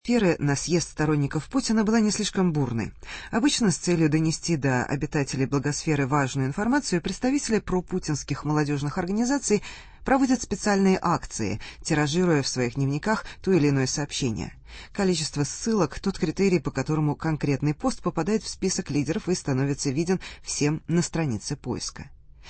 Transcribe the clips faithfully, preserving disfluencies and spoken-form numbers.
Атмосфера на съезд сторонников Путина была не слишком бурной. Обычно с целью донести до обитателей благосферы важную информацию представители пропутинских молодежных организаций проводят специальные акции, тиражируя в своих дневниках то или иное сообщение. Количество ссылок – тот критерий, по которому конкретный пост попадает в список лидеров и становится виден всем на странице поиска.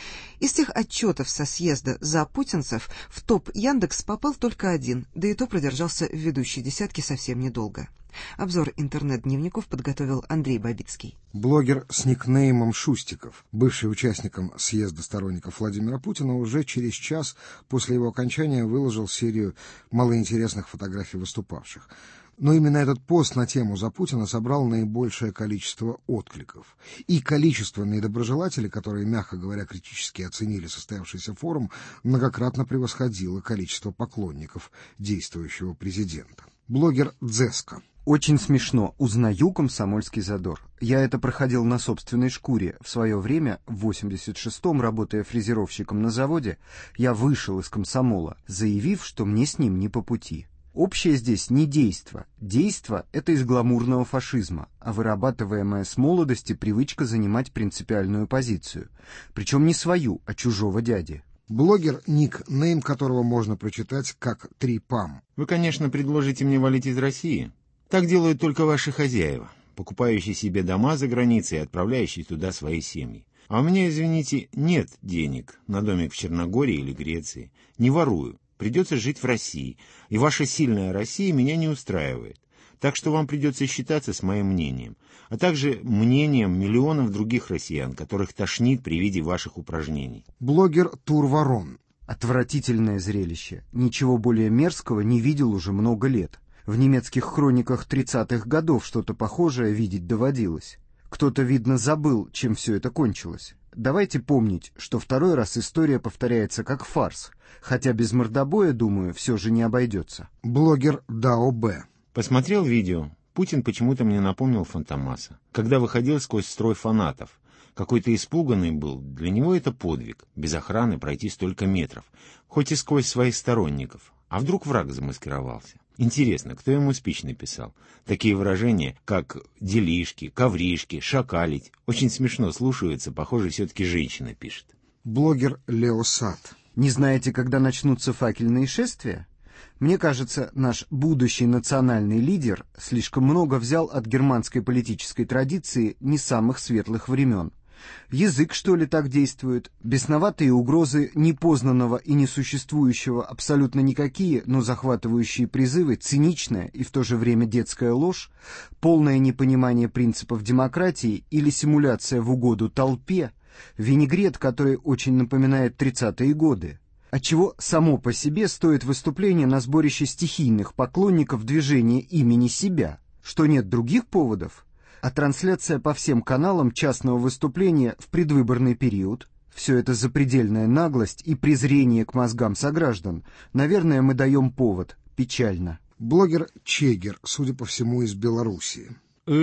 Из тех отчетов со съезда за путинцев в топ Яндекс попал только один, да и то продержался в ведущей десятке совсем недолго. Обзор интернет-дневников подготовил Андрей Бабицкий. Блогер с никнеймом Шустиков, бывший участником съезда сторонников Владимира Путина, уже через час после его окончания выложил серию малоинтересных фотографий выступавших. Но именно этот пост на тему «За Путина» собрал наибольшее количество откликов. И количество недоброжелателей, которые, мягко говоря, критически оценили состоявшийся форум, многократно превосходило количество поклонников действующего президента. Блогер Дзеска. Очень смешно. Узнаю комсомольский задор. Я это проходил на собственной шкуре. В свое время, в восемьдесят шестом, работая фрезеровщиком на заводе, я вышел из комсомола, заявив, что мне с ним не по пути. Общее здесь не действо. Действо — это из гламурного фашизма, а вырабатываемая с молодости привычка занимать принципиальную позицию. Причем не свою, а чужого дяди. Блогер, никнейм которого можно прочитать как три пам. Вы, конечно, предложите мне валить из России. Так делают только ваши хозяева, покупающие себе дома за границей и отправляющие туда свои семьи. А у меня, извините, нет денег на домик в Черногории или Греции. Не ворую. Придется жить в России, и ваша сильная Россия меня не устраивает. Так что вам придется считаться с моим мнением, а также мнением миллионов других россиян, которых тошнит при виде ваших упражнений. Блогер Турварон. Отвратительное зрелище. Ничего более мерзкого не видел уже много лет. В немецких хрониках тридцатых годов что-то похожее видеть доводилось. Кто-то, видно, забыл, чем все это кончилось. Давайте помнить, что второй раз история повторяется как фарс, хотя без мордобоя, думаю, все же не обойдется. Блогер Дао Б. Посмотрел видео. Путин почему-то мне напомнил Фантомаса, когда выходил сквозь строй фанатов. Какой-то испуганный был. Для него это подвиг. Без охраны пройти столько метров, хоть и сквозь своих сторонников. А вдруг враг замаскировался? Интересно, кто ему спич написал? Такие выражения, как «делишки», «ковришки», «шакалить» очень смешно слушаются, похоже, все-таки женщина пишет. Блогер Леосад. Не знаете, когда начнутся факельные шествия? Мне кажется, наш будущий национальный лидер слишком много взял от германской политической традиции не самых светлых времен. Язык, что ли, так действует? Бесноватые угрозы непознанного и несуществующего абсолютно никакие, но захватывающие призывы, циничная и в то же время детская ложь, полное непонимание принципов демократии или симуляция в угоду толпе, винегрет, который очень напоминает тридцатые годы. Отчего само по себе стоит выступление на сборище стихийных поклонников движения имени себя? Что нет других поводов? А трансляция по всем каналам частного выступления в предвыборный период – все это запредельная наглость и презрение к мозгам сограждан. Наверное, мы даем повод. Печально. Блогер Чегер, судя по всему, из Белоруссии.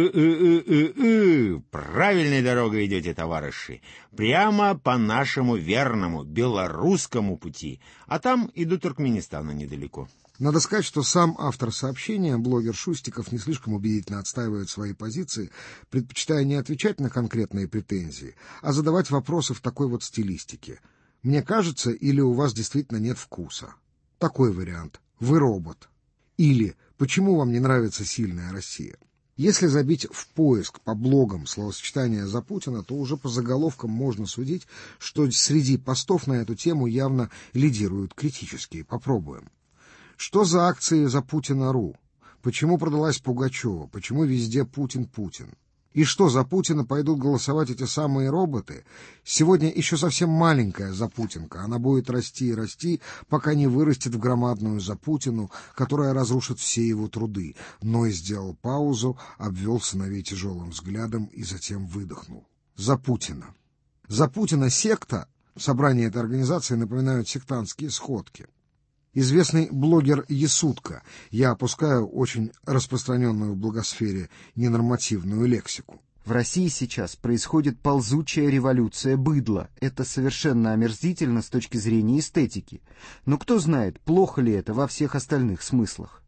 «Э-э-э-э-э, правильной дорогой идете, товарищи. Прямо по нашему верному белорусскому пути. А там и до Туркменистана недалеко». Надо сказать, что сам автор сообщения, блогер Шустиков, не слишком убедительно отстаивает свои позиции, предпочитая не отвечать на конкретные претензии, а задавать вопросы в такой вот стилистике. «Мне кажется, или у вас действительно нет вкуса?» Такой вариант. «Вы робот». Или «Почему вам не нравится сильная Россия?» Если забить в поиск по блогам словосочетание «За Путина», то уже по заголовкам можно судить, что среди постов на эту тему явно лидируют критические. Попробуем. Что за акции «За Путина.ру»? Почему продалась Пугачева? Почему везде Путин-Путин? И что, за Путина пойдут голосовать эти самые роботы? Сегодня еще совсем маленькая Запутинка. Она будет расти и расти, пока не вырастет в громадную Запутину, которая разрушит все его труды. Ной сделал паузу, обвел сыновей тяжелым взглядом и затем выдохнул. За Путина. За Путина секта, собрания этой организации напоминают сектантские сходки. Известный блогер Ясутка. Я опускаю очень распространенную в блогосфере ненормативную лексику. В России сейчас происходит ползучая революция быдла. Это совершенно омерзительно с точки зрения эстетики. Но кто знает, плохо ли это во всех остальных смыслах.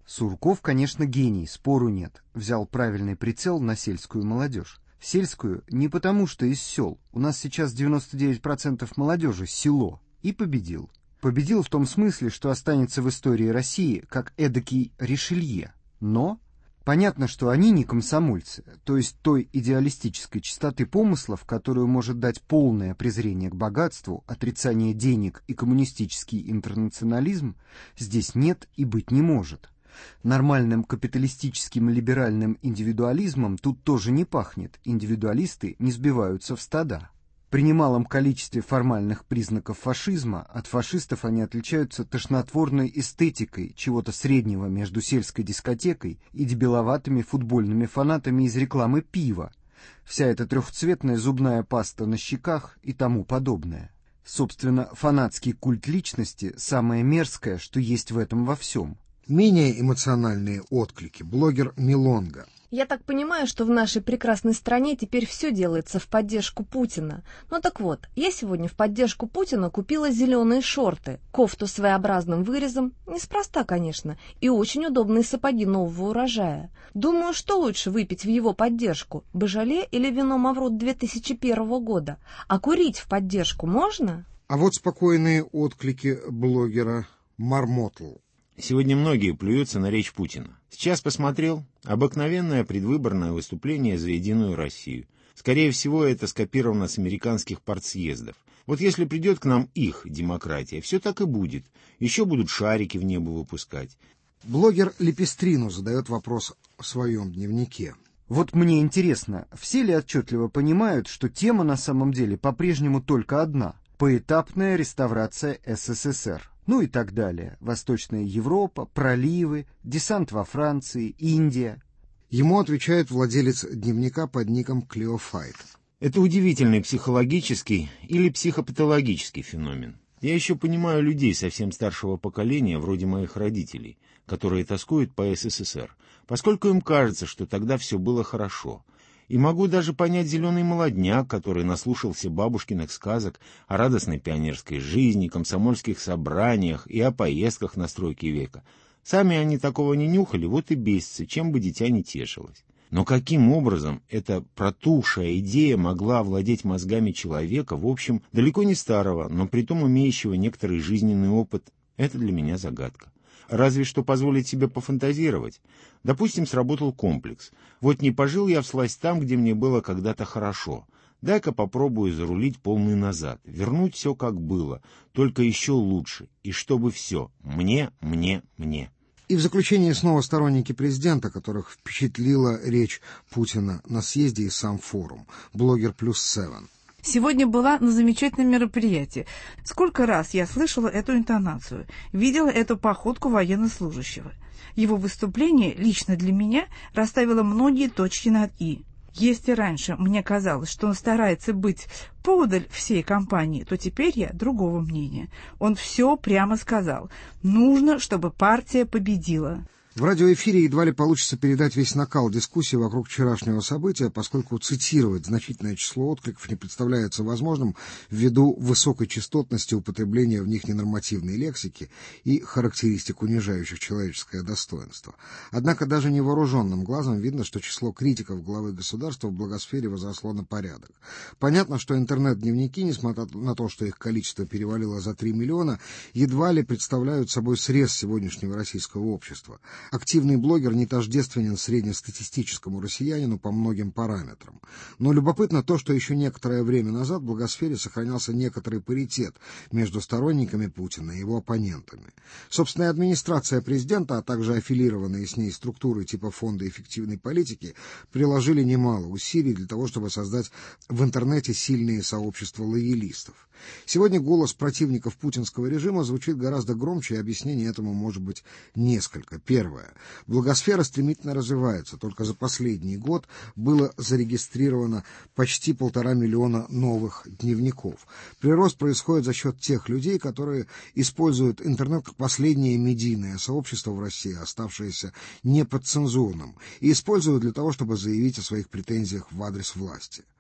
Сурков, конечно, гений, спору нет. Взял правильный прицел на сельскую молодежь. Сельскую не потому, что из сел. У нас сейчас девяносто девять процентов молодежи — село. И победил. Победил в том смысле, что останется в истории России как эдакий Ришелье. Но понятно, что они не комсомольцы, то есть той идеалистической чистоты помыслов, которую может дать полное презрение к богатству, отрицание денег и коммунистический интернационализм, здесь нет и быть не может. Нормальным капиталистическим либеральным индивидуализмом тут тоже не пахнет, индивидуалисты не сбиваются в стада. При немалом количестве формальных признаков фашизма от фашистов они отличаются тошнотворной эстетикой чего-то среднего между сельской дискотекой и дебиловатыми футбольными фанатами из рекламы пива. Вся эта трехцветная зубная паста на щеках и тому подобное. Собственно, фанатский культ личности – самое мерзкое, что есть в этом во всем. Менее эмоциональные отклики. Блогер Милонга. Я так понимаю, что в нашей прекрасной стране теперь все делается в поддержку Путина. Ну так вот, я сегодня в поддержку Путина купила зеленые шорты, кофту с своеобразным вырезом, неспроста, конечно, и очень удобные сапоги нового урожая. Думаю, что лучше выпить в его поддержку, Божоле или вино Маврут две тысячи первого года? А курить в поддержку можно? А вот спокойные отклики блогера Мармотл. Сегодня многие плюются на речь Путина. Сейчас посмотрел. Обыкновенное предвыборное выступление за Единую Россию. Скорее всего, это скопировано с американских партсъездов. Вот если придет к нам их демократия, все так и будет. Еще будут шарики в небо выпускать. Блогер Лепестрину задает вопрос в своем дневнике. Вот мне интересно, все ли отчетливо понимают, что тема на самом деле по-прежнему только одна – поэтапная реставрация СССР? Ну и так далее. Восточная Европа, проливы, десант во Франции, Индия. Ему отвечает владелец дневника под ником Клеофайт. Это удивительный психологический или психопатологический феномен. Я еще понимаю людей совсем старшего поколения, вроде моих родителей, которые тоскуют по СССР, поскольку им кажется, что тогда все было хорошо. И могу даже понять зеленый молодняк, который наслушался бабушкиных сказок о радостной пионерской жизни, комсомольских собраниях и о поездках на стройки века. Сами они такого не нюхали, вот и бесятся, чем бы дитя не тешилось. Но каким образом эта протухшая идея могла овладеть мозгами человека, в общем, далеко не старого, но притом имеющего некоторый жизненный опыт, это для меня загадка. Разве что позволить себе пофантазировать. Допустим, сработал комплекс. Вот не пожил я вслась там, где мне было когда-то хорошо. Дай-ка попробую зарулить полный назад, вернуть все как было, только еще лучше. И чтобы все мне, мне, мне. И в заключение снова сторонники президента, которых впечатлила речь Путина на съезде и сам форум. Блогер плюс севен. Сегодня была на замечательном мероприятии. Сколько раз я слышала эту интонацию, видела эту походку военнослужащего. Его выступление лично для меня расставило многие точки над «и». Если раньше мне казалось, что он старается быть поодаль всей компании, то теперь я другого мнения. Он все прямо сказал. Нужно, чтобы партия победила. В радиоэфире едва ли получится передать весь накал дискуссии вокруг вчерашнего события, поскольку цитировать значительное число откликов не представляется возможным ввиду высокой частотности употребления в них ненормативной лексики и характеристик, унижающих человеческое достоинство. Однако даже невооруженным глазом видно, что число критиков главы государства в благосфере возросло на порядок. Понятно, что интернет-дневники, несмотря на то, что их количество перевалило за три миллиона, едва ли представляют собой срез сегодняшнего российского общества. Активный блогер не тождественен среднестатистическому россиянину по многим параметрам. Но любопытно то, что еще некоторое время назад в благосфере сохранялся некоторый паритет между сторонниками Путина и его оппонентами. Собственная администрация президента, а также аффилированные с ней структуры типа Фонда эффективной политики приложили немало усилий для того, чтобы создать в интернете сильные сообщества лоялистов. Сегодня голос противников путинского режима звучит гораздо громче, и объяснений этому может быть несколько. Первое. Благосфера стремительно развивается. Только за последний год было зарегистрировано почти полтора миллиона новых дневников. Прирост происходит за счет тех людей, которые используют интернет как последнее медийное сообщество в России, оставшееся неподцензурным, и используют для того, чтобы заявить о своих претензиях в адрес власти.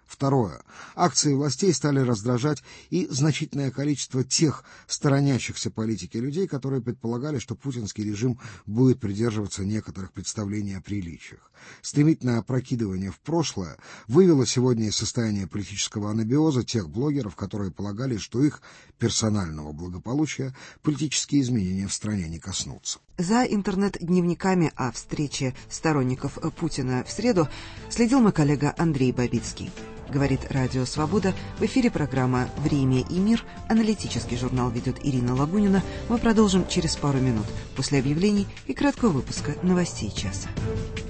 Второе. Акции властей стали раздражать и значительное количество тех сторонящихся политики людей, которые предполагали, что путинский режим будет придерживаться некоторых представлений о приличиях. Стремительное опрокидывание в прошлое вывело сегодня из состояния политического анабиоза тех блогеров, которые полагали, что их персонального благополучия политические изменения в стране не коснутся. За интернет-дневниками о встрече сторонников Путина в среду следил мой коллега Андрей Бабицкий. Говорит Радио Свобода. В эфире программа «Время и мир». Аналитический журнал ведет Ирина Лагунина. Мы продолжим через пару минут после объявлений и краткого выпуска новостей часа.